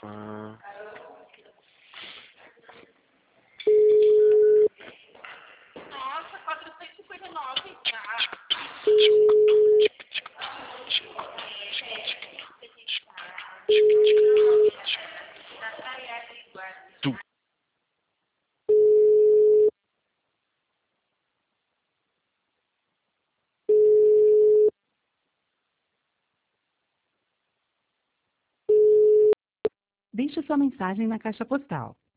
Ah, Nossa, 459. Ah, tu. Deixe sua mensagem na caixa postal.